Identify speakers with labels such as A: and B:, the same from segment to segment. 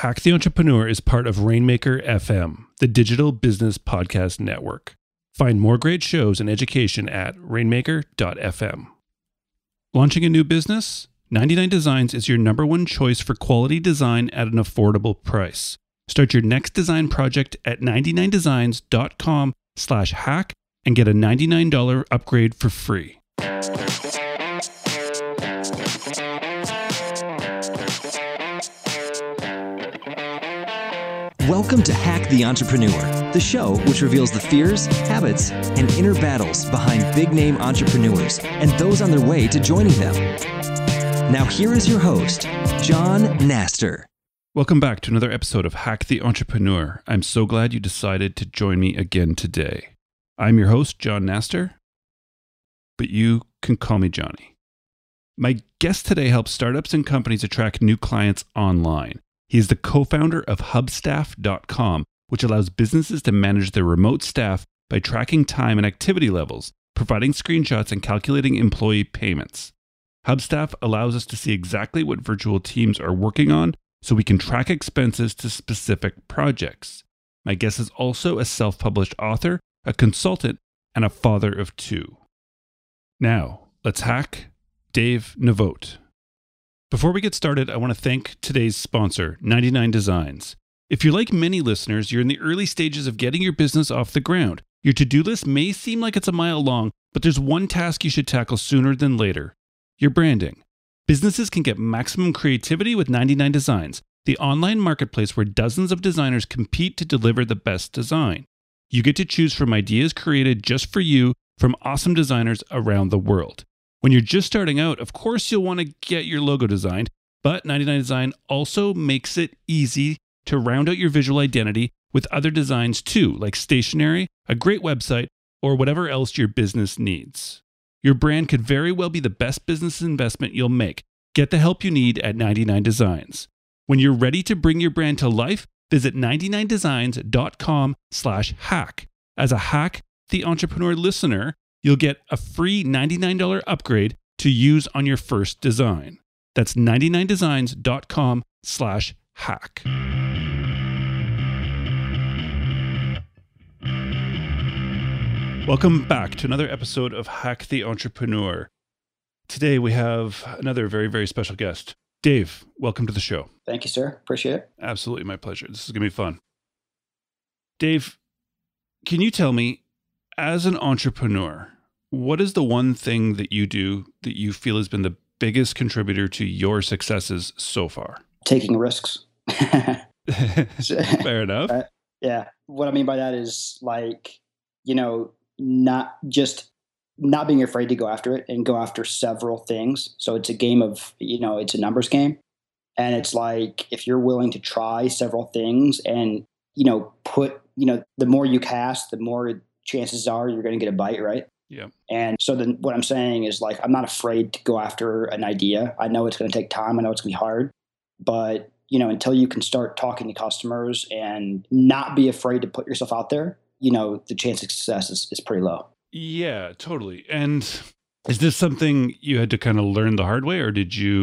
A: Hack the Entrepreneur is part of Rainmaker FM, the digital business podcast network. Find more great shows and education at rainmaker.fm. Launching a new business? 99 Designs is your number one choice for quality design at an affordable price. Start your next design project at 99designs.com/hack and get a $99 upgrade for free.
B: Welcome to Hack the Entrepreneur, the show which reveals the fears, habits, and inner battles behind big-name entrepreneurs and those on their way to joining them. Now here is your host, John Naster.
A: Welcome back to another episode of Hack the Entrepreneur. I'm so glad you decided to join me again today. I'm your host, John Naster, but you can call me Johnny. My guest today helps startups and companies attract new clients online. He is the co-founder of Hubstaff.com, which allows businesses to manage their remote staff by tracking time and activity levels, providing screenshots, and calculating employee payments. Hubstaff allows us to see exactly what virtual teams are working on so we can track expenses to specific projects. My guest is also a self-published author, a consultant, and a father of two. Now, let's hack Dave Nevote. Before we get started, I want to thank today's sponsor, 99 Designs. If you're like many listeners, you're in the early stages of getting your business off the ground. Your to-do list may seem like it's a mile long, but there's one task you should tackle sooner than later: your branding. Businesses can get maximum creativity with 99 Designs, the online marketplace where dozens of designers compete to deliver the best design. You get to choose from ideas created just for you from awesome designers around the world. When you're just starting out, of course you'll want to get your logo designed, but 99 Design also makes it easy to round out your visual identity with other designs too, like stationery, a great website, or whatever else your business needs. Your brand could very well be the best business investment you'll make. Get the help you need at 99 Designs. When you're ready to bring your brand to life, visit 99designs.com/hack. As a Hack the Entrepreneur listener, you'll get a free $99 upgrade to use on your first design. That's 99designs.com/hack. Welcome back to another episode of Hack the Entrepreneur. Today we have another very, very special guest. Dave, welcome to the show.
C: Thank you, sir. Appreciate it.
A: Absolutely, my pleasure. This is going to be fun. Dave, can you tell me, as an entrepreneur, what is the one thing that you do that you feel has been the biggest contributor to your successes so far?
C: Taking risks.
A: Fair enough.
C: Yeah. What I mean by that is not being afraid to go after it and go after several things. So it's a game of, it's a numbers game. And it's like, if you're willing to try several things and, the more you cast, the more chances are you're going to get a bite, right?
A: Yeah.
C: And so then what I'm saying is, like, I'm not afraid to go after an idea. I know it's going to take time. I know it's going to be hard, but until you can start talking to customers and not be afraid to put yourself out there, the chance of success is pretty low.
A: Yeah, totally. And is this something you had to kind of learn the hard way, or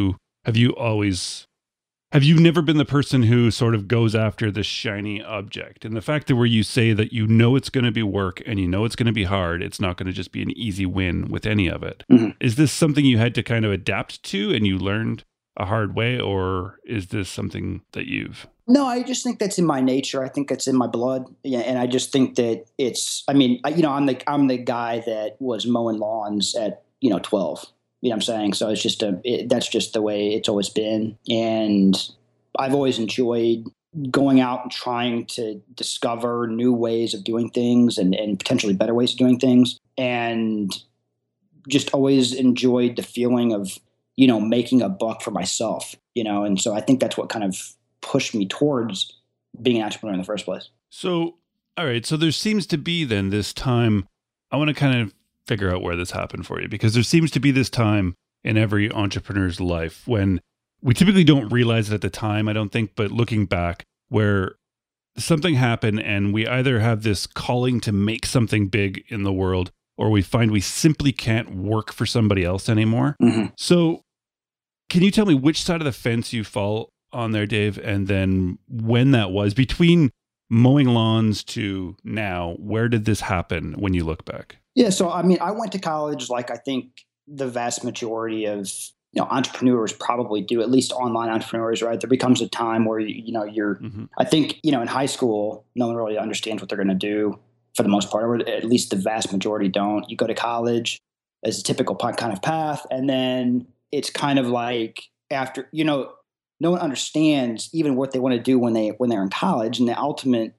A: have you never been the person who sort of goes after the shiny object? And the fact that where you say that it's going to be work and it's going to be hard, it's not going to just be an easy win with any of it. Mm-hmm. Is this something you had to kind of adapt to and you learned a hard way, or is this something that you've...
C: No, I just think that's in my nature. I think that's in my blood. Yeah, and I just think that I'm the guy that was mowing lawns at, 12. You know what I'm saying? So it's just that's just the way it's always been. And I've always enjoyed going out and trying to discover new ways of doing things and potentially better ways of doing things. And just always enjoyed the feeling of, making a buck for myself, and so I think that's what kind of pushed me towards being an entrepreneur in the first place.
A: So, all right. So there seems to be then this time, I want to kind of figure out where this happened for you, because there seems to be this time in every entrepreneur's life when we typically don't realize it at the time, I don't think, but looking back, where something happened and we either have this calling to make something big in the world, or we find we simply can't work for somebody else anymore. Mm-hmm. So can you tell me which side of the fence you fall on there, Dave, and then when that was between mowing lawns to now, where did this happen when you look back?
C: Yeah. So, I mean, I went to college like I think the vast majority of entrepreneurs probably do, at least online entrepreneurs, right? There becomes a time where, you're, I think, in high school, no one really understands what they're going to do for the most part, or at least the vast majority don't. You go to college as a typical kind of path. And then it's kind of like after, no one understands even what they want to do when they're in college. And the ultimate,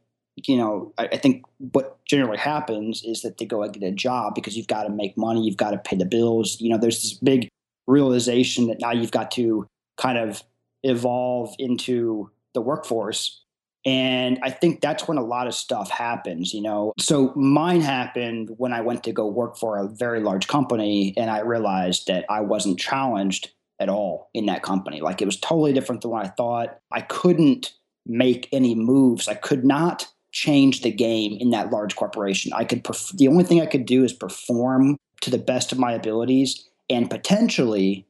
C: I think what generally happens is that they go and get a job because you've got to make money. You've got to pay the bills. There's this big realization that now you've got to kind of evolve into the workforce. And I think that's when a lot of stuff happens, So mine happened when I went to go work for a very large company, and I realized that I wasn't challenged at all in that company. Like, it was totally different than what I thought. I couldn't make any moves. I could not change the game in that large corporation. The only thing I could do is perform to the best of my abilities, and potentially,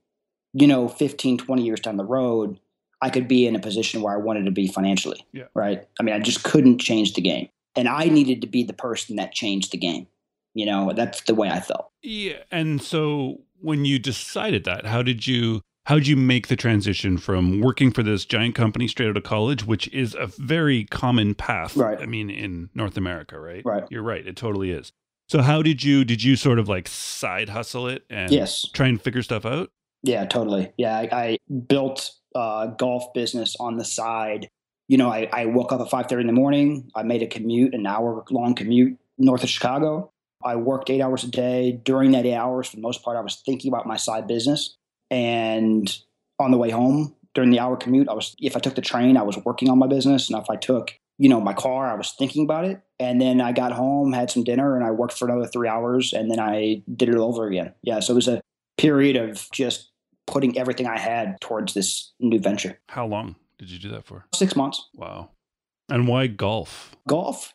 C: 15, 20 years down the road, I could be in a position where I wanted to be financially, right? I mean, I just couldn't change the game. And I needed to be the person that changed the game. That's the way I felt.
A: Yeah. And so when you decided that, how did you make the transition from working for this giant company straight out of college, which is a very common path,
C: right?
A: I mean, in North America, right?
C: Right.
A: You're right. It totally is. So how did you sort of like side hustle it and try and figure stuff out?
C: Yeah, totally. Yeah. I built a golf business on the side. I woke up at 5:30 in the morning. I made an hour-long commute north of Chicago. I worked 8 hours a day. During that 8 hours, for the most part, I was thinking about my side business. And on the way home, during the hour commute, if I took the train, I was working on my business. And if I took, my car, I was thinking about it. And then I got home, had some dinner, and I worked for another 3 hours. And then I did it all over again. Yeah. So it was a period of just putting everything I had towards this new venture.
A: How long did you do that for?
C: 6 months.
A: Wow. And why golf?
C: Golf,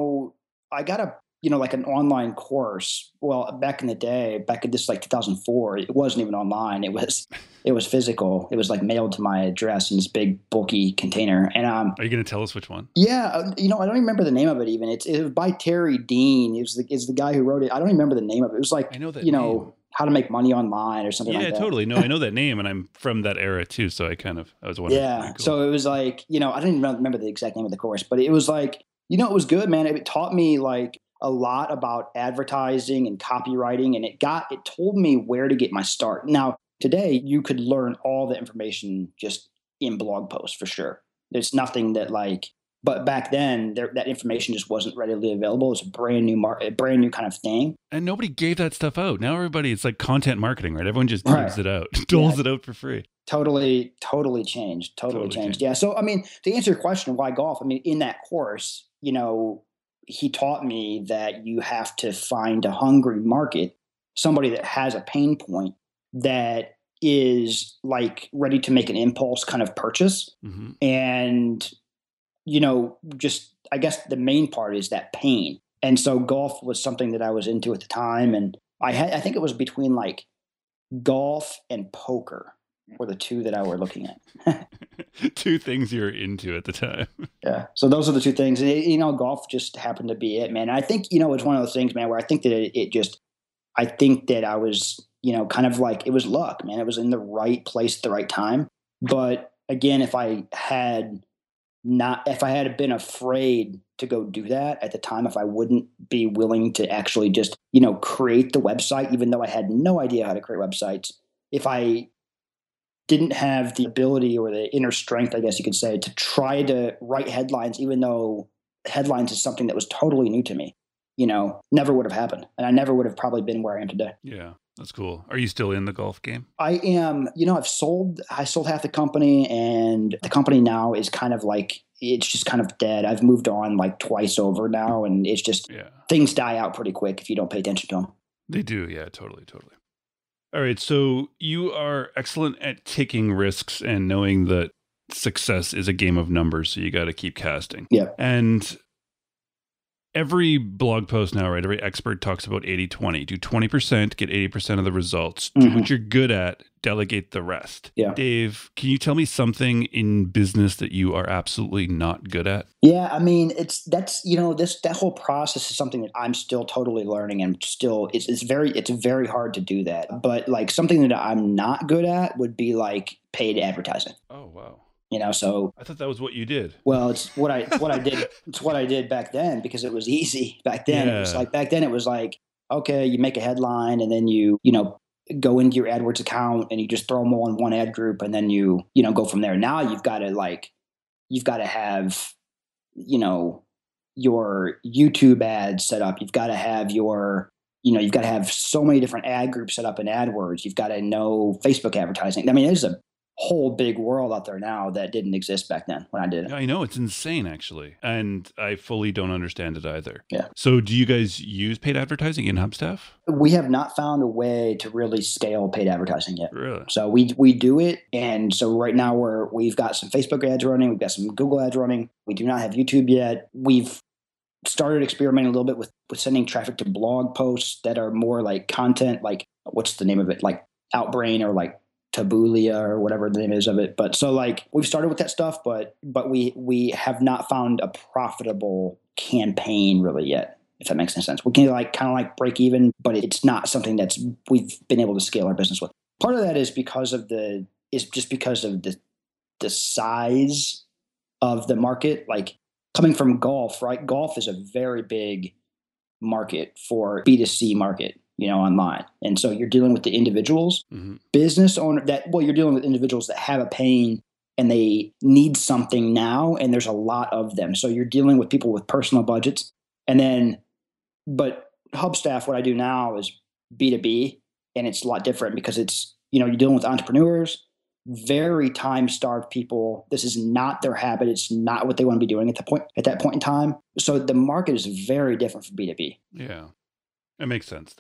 C: I got like an online course. Well, back in the day, back in this like 2004, it wasn't even online. It was physical. It was like mailed to my address in this big bulky container. And
A: are you going to tell us which one?
C: Yeah, I don't remember the name of it even. It was by Terry Dean. It's the guy who wrote it. I don't remember the name of it. It was like,
A: I know that name.
C: How to make money online or something like that.
A: Yeah, totally. No, I know that name, and I'm from that era too. So I was wondering.
C: Yeah. Cool. So it was like, I don't even remember the exact name of the course, but it was like, it was good, man. It taught me like a lot about advertising and copywriting, and it told me where to get my start. Now, today you could learn all the information just in blog posts for sure. There's nothing that but back then that information just wasn't readily available. It was a brand new kind of thing.
A: And nobody gave that stuff out. Now it's like content marketing, right? Everyone just gives it out, doles it out for free.
C: Totally changed. Totally changed. Yeah. So, I mean, to answer your question, why golf? I mean, in that course, he taught me that you have to find a hungry market, somebody that has a pain point that is like ready to make an impulse kind of purchase. Mm-hmm. And, just, I guess the main part is that pain. And so golf was something that I was into at the time. And I think it was between like golf and poker were the two that I were looking at.
A: Two things you're into at the time.
C: Yeah. So those are the two things. And, golf just happened to be it, man. I think, it's one of those things, man, where I think that I think that I was, kind of like, it was luck, man. It was in the right place at the right time. But again, if I had been afraid to go do that at the time, if I wouldn't be willing to actually just, create the website, even though I had no idea how to create websites, if I didn't have the ability or the inner strength, I guess you could say, to try to write headlines, even though headlines is something that was totally new to me, never would have happened. And I never would have probably been where I am today.
A: Yeah, that's cool. Are you still in the golf game?
C: I am. I sold half the company, and the company now is kind of like, it's just kind of dead. I've moved on like twice over now, and it's just, things die out pretty quick if you don't pay attention to them.
A: They do. Yeah, totally. All right. So you are excellent at taking risks and knowing that success is a game of numbers. So you got to keep casting.
C: Yeah.
A: And every blog post now, right? Every expert talks about 80-20. Do 20%, get 80% of the results. Do what you're good at, delegate the rest.
C: Yeah.
A: Dave, can you tell me something in business that you are absolutely not good at?
C: Yeah, I mean, that whole process is something that I'm still totally learning, and still it's very hard to do that. But like something that I'm not good at would be like paid advertising.
A: Oh, wow.
C: So
A: I thought that was what you did.
C: Well, it's what I did. It's what I did back then because it was easy back then.
A: Yeah.
C: It was like back then it was like, okay, you make a headline and then you go into your AdWords account and you just throw them all in one ad group and then you go from there. Now you've got to have, your YouTube ads set up. You've got to have you've got to have so many different ad groups set up in AdWords. You've got to know Facebook advertising. I mean, there's a whole big world out there now that didn't exist back then when I did it.
A: Yeah, I know. It's insane, actually. And I fully don't understand it either.
C: Yeah.
A: So do you guys use paid advertising in Hubstaff?
C: We have not found a way to really scale paid advertising yet.
A: Really?
C: So we do it. And so right now we've got some Facebook ads running. We've got some Google ads running. We do not have YouTube yet. We've started experimenting a little bit with sending traffic to blog posts that are more like content, like what's the name of it? Like Outbrain or like Tabulia or whatever the name is of it. But so like we've started with that stuff, but we have not found a profitable campaign really yet, if that makes any sense. We can kind of break even, but it's not something we've been able to scale our business with. Part of that is because of the size of the market. Like coming from golf, right? Golf is a very big market for B2C market, online. And so you're dealing with the individuals, business owner you're dealing with individuals that have a pain and they need something now. And there's a lot of them. So you're dealing with people with personal budgets. But Hubstaff, what I do now is B2B, and it's a lot different because it's, you're dealing with entrepreneurs, very time-starved people. This is not their habit. It's not what they want to be doing at that point in time. So the market is very different for B2B.
A: Yeah. That makes sense.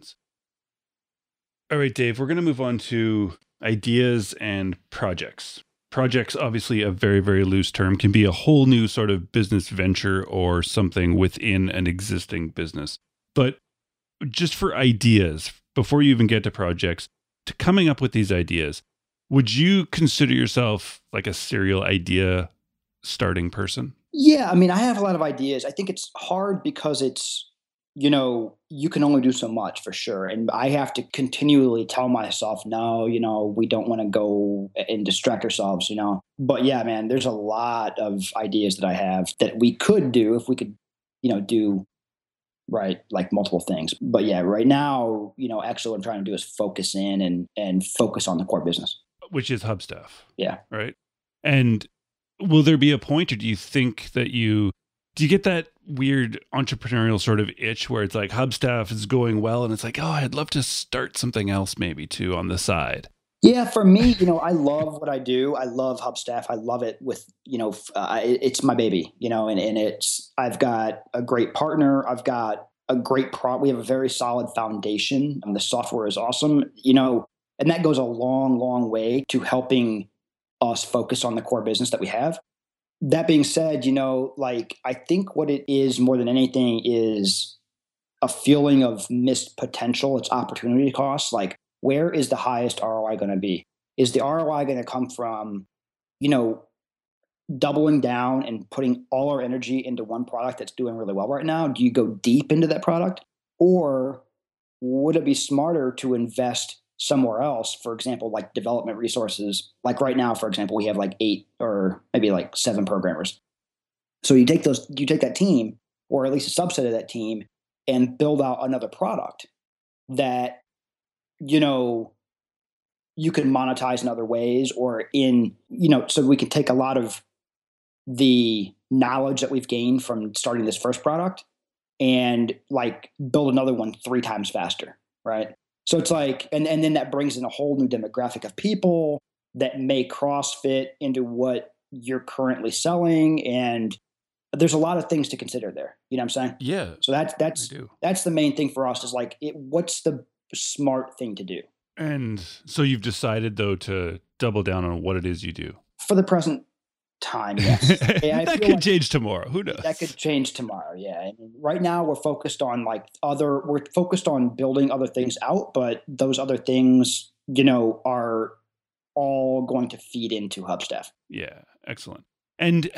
A: All right, Dave, we're going to move on to ideas and projects. Projects, obviously a very, very loose term, can be a whole new sort of business venture or something within an existing business. But just for ideas, before you even get to projects, to coming up with these ideas, would you consider yourself like a serial idea starting person?
C: Yeah, I mean, I have a lot of ideas. I think it's hard because it's, you can only do so much for sure. And I have to continually tell myself, no, we don't want to go and distract ourselves, But yeah, man, there's a lot of ideas that I have that we could do if we could, do right, like multiple things. But yeah, right now, actually what I'm trying to do is focus in and focus on the core business.
A: Which is Hubstaff.
C: Yeah.
A: Right. And will there be a point, or do you think that do you get that weird entrepreneurial sort of itch where it's like Hubstaff is going well and it's like, oh, I'd love to start something else maybe too on the side?
C: Yeah, for me, I love what I do. I love Hubstaff. I love it with, it's my baby, and I've got a great partner. I've got a great we have a very solid foundation. The software is awesome, and that goes a long, long way to helping us focus on the core business that we have. That being said, I think what it is more than anything is a feeling of missed potential. It's opportunity cost. Like, where is the highest ROI going to be? Is the ROI going to come from, doubling down and putting all our energy into one product that's doing really well right now? Do you go deep into that product? Or would it be smarter to invest somewhere else, for example, like development resources? Like right now, for example, we have like 8 or maybe like 7 programmers. So you take that team, or at least a subset of that team, and build out another product that, you can monetize in other ways, or so we can take a lot of the knowledge that we've gained from starting this first product and like build another one 3 times faster. Right. So it's like, and then that brings in a whole new demographic of people that may CrossFit into what you're currently selling. And there's a lot of things to consider there. You know what I'm saying?
A: Yeah.
C: So that's the main thing for us is like, what's the smart thing to do?
A: And so you've decided though to double down on what it is you do.
C: For the present, time, yes.
A: That could change tomorrow. Who knows?
C: That could change tomorrow. Yeah. I mean, right now we're focused on we're focused on building other things out, but those other things, are all going to feed into Hubstaff.
A: Yeah. Excellent. And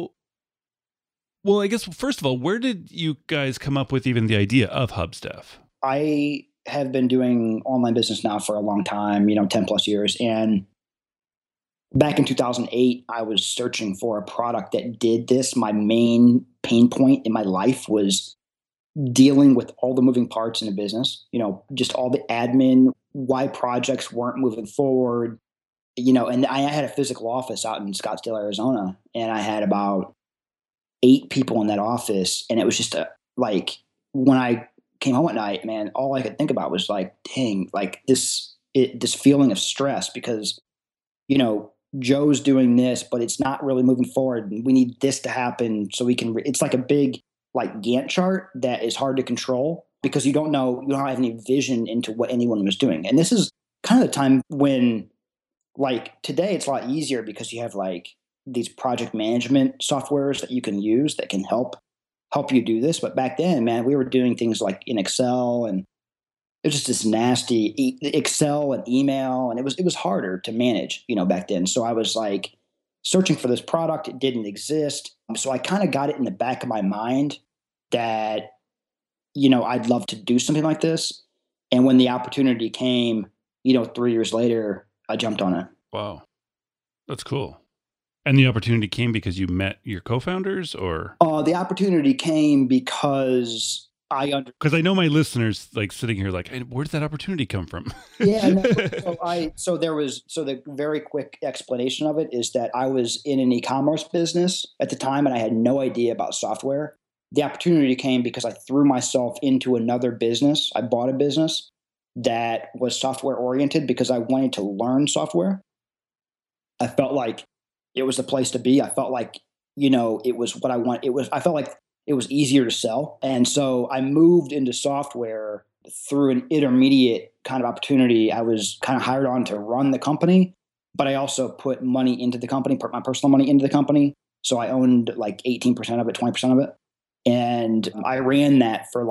A: well, I guess, first of all, where did you guys come up with even the idea of Hubstaff?
C: I have been doing online business now for a long time, 10 plus years. And back in 2008, I was searching for a product that did this. My main pain point in my life was dealing with all the moving parts in a business, just all the admin, why projects weren't moving forward, and I had a physical office out in Scottsdale, Arizona, and I had about 8 people in that office. And it was just when I came home at night, man, all I could think about was dang, this feeling of stress because, Joe's doing this, but it's not really moving forward. And we need this to happen so we can, it's like a big Gantt chart that is hard to control because you don't have any vision into what anyone was doing. And this is kind of the time when today it's a lot easier because you have these project management softwares that you can use that can help you do this. But back then, man, we were doing things in Excel, and it was just this nasty Excel and email, and it was harder to manage, back then. So I was searching for this product. It didn't exist. So I kind of got it in the back of my mind that, I'd love to do something like this. And when the opportunity came, 3 years later, I jumped on it.
A: Wow. That's cool. And the opportunity came because you met your co-founders, or?
C: The opportunity came because because
A: I know my listeners sitting here hey, where did that opportunity come from?
C: Yeah. No, so the very quick explanation of it is that I was in an e-commerce business at the time and I had no idea about software. The opportunity came because I threw myself into another business. I bought a business that was software oriented because I wanted to learn software. I felt like it was the place to be. I felt like, it was what I want. I felt like it was easier to sell. And so I moved into software through an intermediate kind of opportunity. I was kind of hired on to run the company, but I also put money into the company, put my personal money into the company. So I owned 18% of it, 20% of it. And I ran that for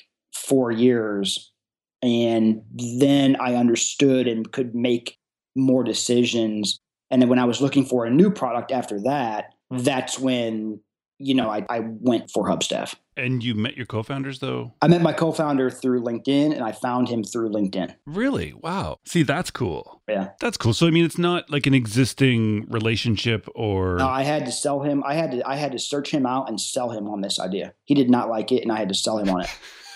C: 4 years. And then I understood and could make more decisions. And then when I was looking for a new product after that, that's when I went for Hubstaff.
A: And you met your co-founders, though?
C: I met my co-founder through LinkedIn, and I found him through LinkedIn.
A: Really? Wow. See, that's cool.
C: Yeah.
A: That's cool. So, I mean, it's not an existing relationship or...
C: No, I had to sell him. I had to search him out and sell him on this idea. He did not like it, and I had to sell him on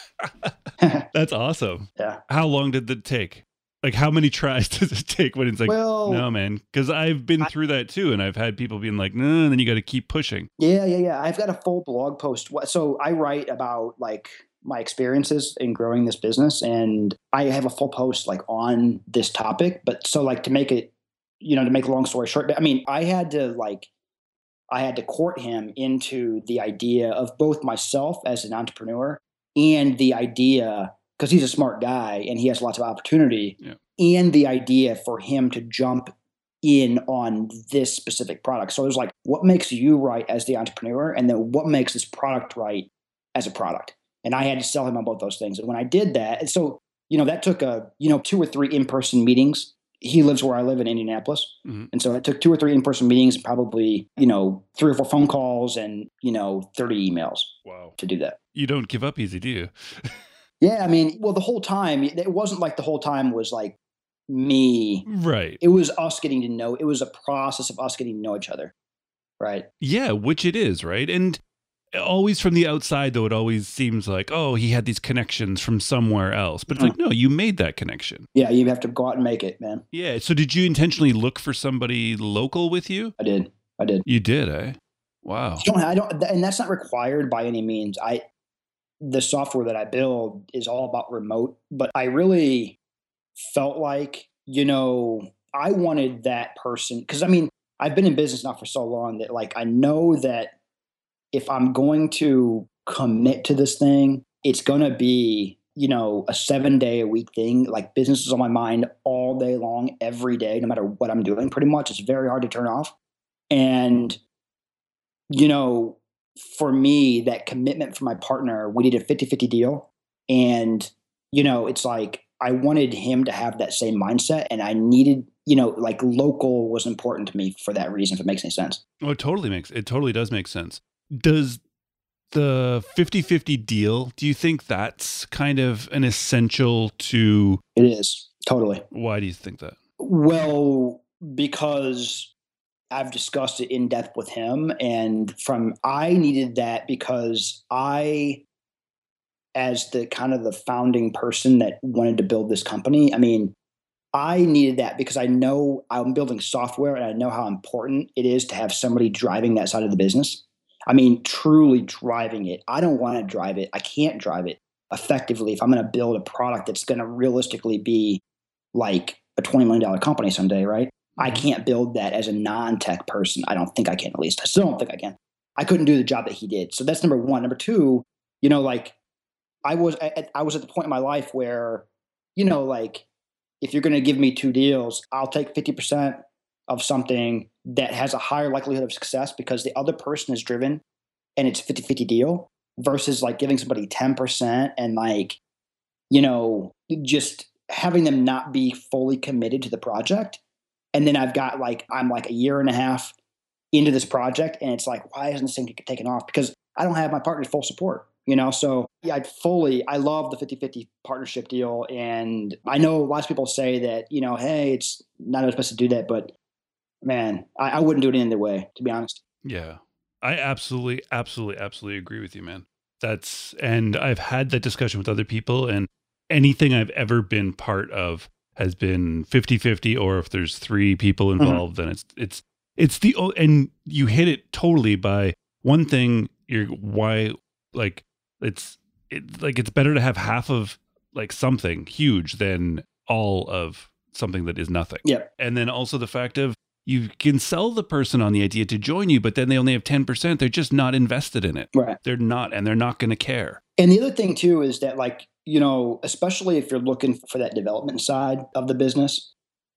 C: it.
A: That's awesome.
C: Yeah.
A: How long did that take? How many tries does it take when it's no, man? Because I've been through that too. And I've had people being no, and then you got to keep pushing.
C: Yeah. I've got a full blog post. So I write about my experiences in growing this business. And I have a full post on this topic. But so to make it, to make a long story short, I mean, I had to court him into the idea of both myself as an entrepreneur and the idea, because he's a smart guy and he has lots of opportunity, and the idea for him to jump in on this specific product. So it was what makes you right as the entrepreneur, and then what makes this product right as a product? And I had to sell him on both those things. And when I did that, and so, that took 2 or 3 in-person meetings. He lives where I live in Indianapolis. Mm-hmm. And so it took 2 or 3 in-person meetings, probably, 3 or 4 phone calls and, 30 emails.
A: Wow.
C: To do that.
A: You don't give up easy, do you?
C: Yeah, I mean, well, the whole time, it wasn't the whole time was me.
A: Right.
C: It was us getting to know. It was a process of us getting to know each other. Right.
A: Yeah, which it is, right? And always from the outside, though, it always seems he had these connections from somewhere else. But it's no, you made that connection.
C: Yeah, you have to go out and make it, man.
A: Yeah. So did you intentionally look for somebody local with you?
C: I did.
A: You did, eh? Wow.
C: I don't, and that's not required by any means. The software that I build is all about remote, but I really felt I wanted that person, because I mean, I've been in business now for so long that I know that if I'm going to commit to this thing, it's going to be, a 7-day-a-week thing. Business is on my mind all day long, every day, no matter what I'm doing, pretty much. It's very hard to turn off. And you know, for me, that commitment for my partner, we did a 50-50 deal. And, it's like I wanted him to have that same mindset. And I needed, like local was important to me for that reason, if it makes any sense.
A: Oh, it totally does make sense. Does the 50-50 deal, do you think that's kind of an essential to...
C: It is, totally.
A: Why do you think that?
C: Well, because I've discussed it in depth with him, and I needed that because as the kind of the founding person that wanted to build this company, I needed that because I know I'm building software and I know how important it is to have somebody driving that side of the business. Truly driving it. I don't want to drive it. I can't drive it effectively if I'm going to build a product that's going to realistically be like a $20 million company someday, right? I can't build that as a non-tech person. I don't think I can, at least. I still don't think I can. I couldn't do the job that he did. So that's number one. Number two, like I was at the point in my life where, like if you're going to give me two deals, I'll take 50% of something that has a higher likelihood of success because the other person is driven and it's 50-50 deal versus like giving somebody 10% and like, just having them not be fully committed to the project. And then I'm like a year and a half into this project and it's like, why isn't this thing taken off? Because I don't have my partner's full support, So yeah, I love the 50-50 partnership deal. And I know lots of people say that, hey, it's not supposed to do that, but man, I wouldn't do it any other way, to be honest.
A: Yeah, I absolutely agree with you, man. And I've had that discussion with other people, and anything I've ever been part of has been 50-50, or if there's three people involved, then and you hit it totally by one thing. It's better to have half of like something huge than all of something that is nothing.
C: Yeah.
A: And then also the fact of you can sell the person on the idea to join you, but then they only have 10%. They're just not invested in it.
C: Right.
A: They're not going to care.
C: And the other thing too is that like, especially if you're looking for that development side of the business,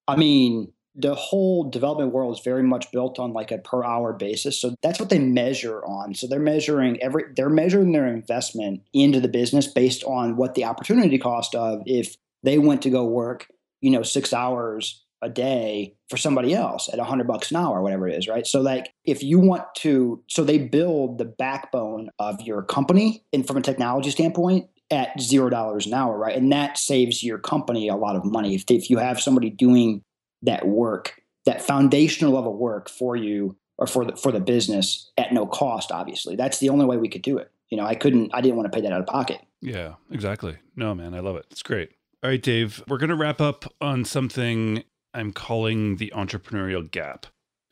C: the whole development world is very much built on like a per hour basis. So that's what they measure on. So they're measuring their investment into the business based on what the opportunity cost of if they went to go work, 6 hours a day for somebody else at $100 an hour or whatever it is, right? So like if you want to, so they build the backbone of your company and from a technology standpoint at $0 an hour, right? And that saves your company a lot of money. If you have somebody doing that work, that foundational level work for you or for the business at no cost, obviously. That's the only way we could do it. I didn't want to pay that out of pocket.
A: Yeah, exactly. No, man, I love it. It's great. All right, Dave, we're going to wrap up on something I'm calling the entrepreneurial gap.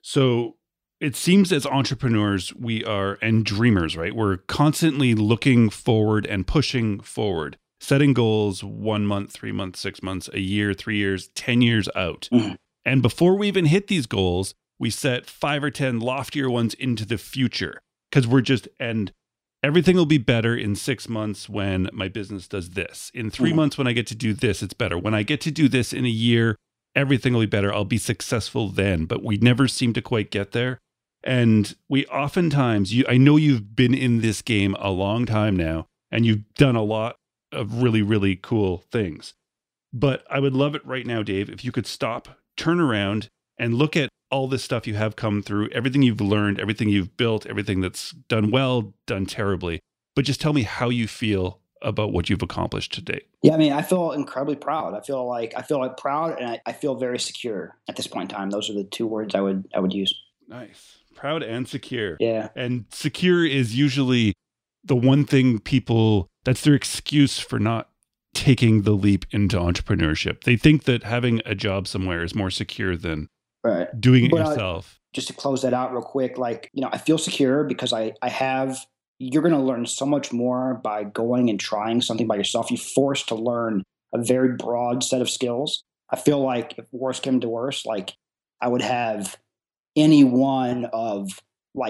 A: So it seems as entrepreneurs, and dreamers, right? We're constantly looking forward and pushing forward, setting goals 1 month, 3 months, 6 months, a year, 3 years, 10 years out. Mm-hmm. And before we even hit these goals, we set 5 or 10 loftier ones into the future because and everything will be better in 6 months when my business does this. In 3 months, when I get to do this, it's better. When I get to do this in a year, everything will be better. I'll be successful then, but we never seem to quite get there. And we oftentimes, I know you've been in this game a long time now, and you've done a lot of really, really cool things. But I would love it right now, Dave, if you could stop, turn around, and look at all this stuff you have come through, everything you've learned, everything you've built, everything that's done well, done terribly. But just tell me how you feel about what you've accomplished to date.
C: Yeah, I feel incredibly proud. I feel like proud, and I feel very secure at this point in time. Those are the two words I would use.
A: Nice. Proud and secure.
C: Yeah.
A: And secure is usually the one thing that's their excuse for not taking the leap into entrepreneurship. They think that having a job somewhere is more secure than doing it yourself.
C: Just to close that out real quick, I feel secure because you're going to learn so much more by going and trying something by yourself. You're forced to learn a very broad set of skills. I feel like if worse came to worse, I would have any one of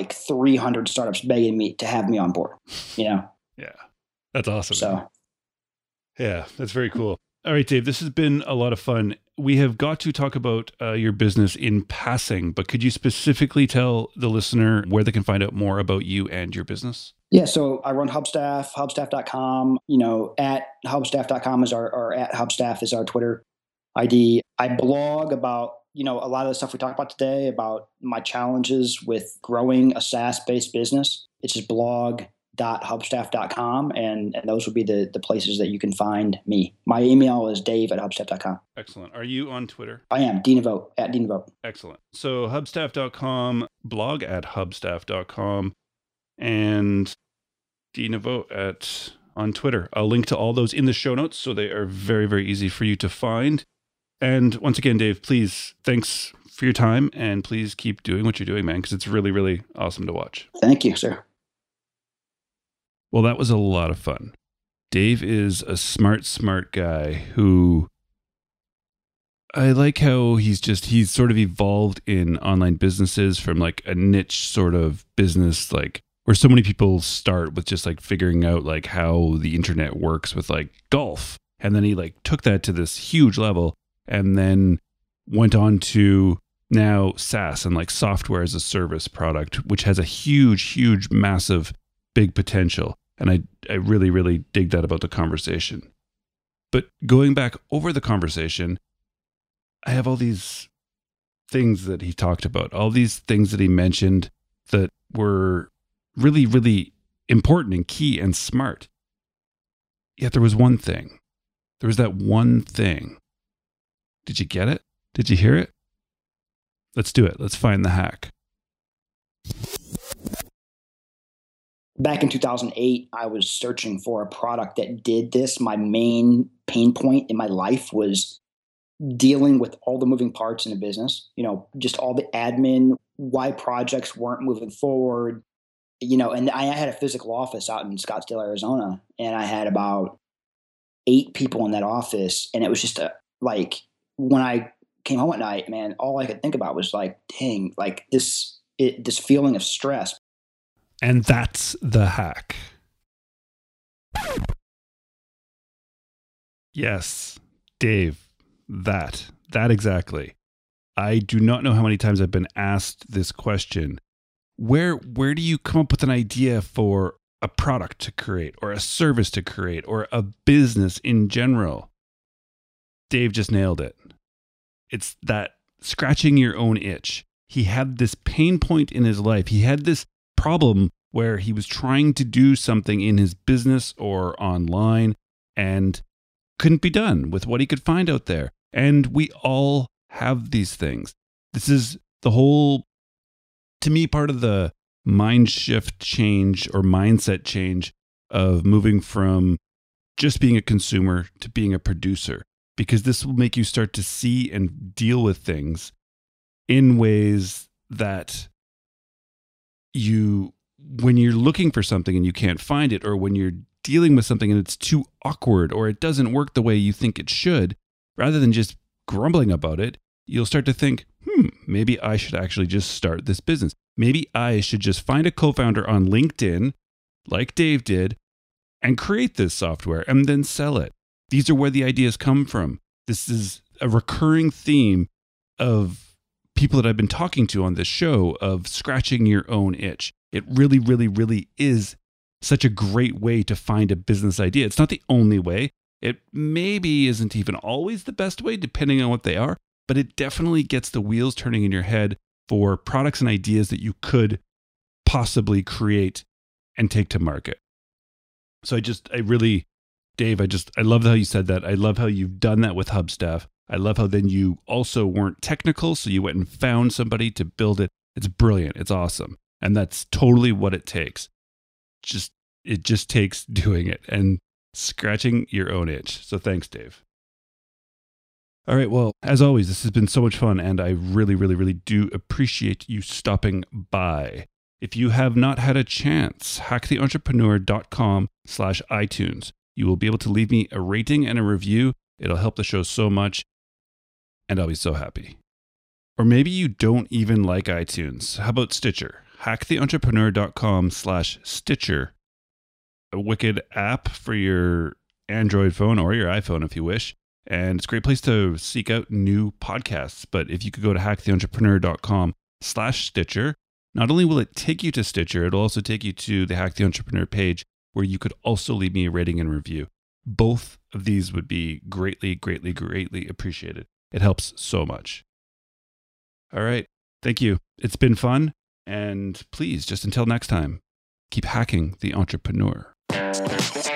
C: 300 startups begging me to have me on board,
A: Yeah. That's awesome.
C: So,
A: yeah, that's very cool. All right, Dave, this has been a lot of fun. We have got to talk about your business in passing, but could you specifically tell the listener where they can find out more about you and your business?
C: Yeah, so I run Hubstaff, hubstaff.com, at hubstaff.com is or at Hubstaff is our Twitter ID. I blog about, a lot of the stuff we talked about today about my challenges with growing a SaaS-based business. It's just blog.hubstaff.com, and those would be the places that you can find me. My email is dave@hubstaff.com.
A: Excellent. Are you on Twitter?
C: I am, Dinavote, at Dinavote.
A: Excellent. So hubstaff.com, blog at hubstaff.com, and Dinavote on Twitter. I'll link to all those in the show notes, so they are very, very easy for you to find. And once again, Dave, please, thanks for your time, and please keep doing what you're doing, man, because it's really, really awesome to watch.
C: Thank you, sir.
A: Well, that was a lot of fun. Dave is a smart guy who I like how he's sort of evolved in online businesses from like a niche sort of business, like where so many people start with just like figuring out like how the internet works with like golf. And then he like took that to this huge level and then went on to now SaaS and like software as a service product, which has a huge, massive, big potential. And I really, really dig that about the conversation. But going back over the conversation, I have all these things that he talked about, all these things that he mentioned that were really, really important and key and smart. Yet there was one thing. There was that one thing. Did you get it? Did you hear it? Let's do it. Let's find the hack.
C: Back in 2008, I was searching for a product that did this. My main pain point in my life was dealing with all the moving parts in a business, just all the admin, why projects weren't moving forward, and I had a physical office out in Scottsdale, Arizona, and I had about 8 people in that office. And it was just when I came home at night, man, all I could think about was like, dang, like this feeling of stress.
A: And that's the hack. Yes, Dave, that exactly. I do not know how many times I've been asked this question. Where do you come up with an idea for a product to create or a service to create or a business in general? Dave just nailed it. It's that scratching your own itch. He had this pain point in his life. He had this problem where he was trying to do something in his business or online and couldn't be done with what he could find out there. And we all have these things. This is the whole, to me, part of the mind shift change or mindset change of moving from just being a consumer to being a producer, because this will make you start to see and deal with things in ways that when you're looking for something and you can't find it, or when you're dealing with something and it's too awkward or it doesn't work the way you think it should, rather than just grumbling about it, you'll start to think, maybe I should actually just start this business. Maybe I should just find a co-founder on LinkedIn, like Dave did, and create this software and then sell it. These are where the ideas come from. This is a recurring theme of people that I've been talking to on this show, of scratching your own itch. It really, really, really is such a great way to find a business idea. It's not the only way. It maybe isn't even always the best way, depending on what they are, but it definitely gets the wheels turning in your head for products and ideas that you could possibly create and take to market. So Dave, I love how you said that. I love how you've done that with Hubstaff. I love how then you also weren't technical, so you went and found somebody to build it. It's brilliant. It's awesome. And that's totally what it takes. It just takes doing it and scratching your own itch. So thanks, Dave. All right. Well, as always, this has been so much fun, and I really, really, really do appreciate you stopping by. If you have not had a chance, hacktheentrepreneur.com/iTunes. You will be able to leave me a rating and a review. It'll help the show so much, and I'll be so happy. Or maybe you don't even like iTunes. How about Stitcher? hacktheentrepreneur.com/Stitcher. A wicked app for your Android phone or your iPhone if you wish. And it's a great place to seek out new podcasts. But if you could go to hacktheentrepreneur.com/Stitcher, not only will it take you to Stitcher, it'll also take you to the Hack the Entrepreneur page where you could also leave me a rating and review. Both of these would be greatly, greatly, greatly appreciated. It helps so much. All right. Thank you. It's been fun. And please, just until next time, keep hacking the entrepreneur.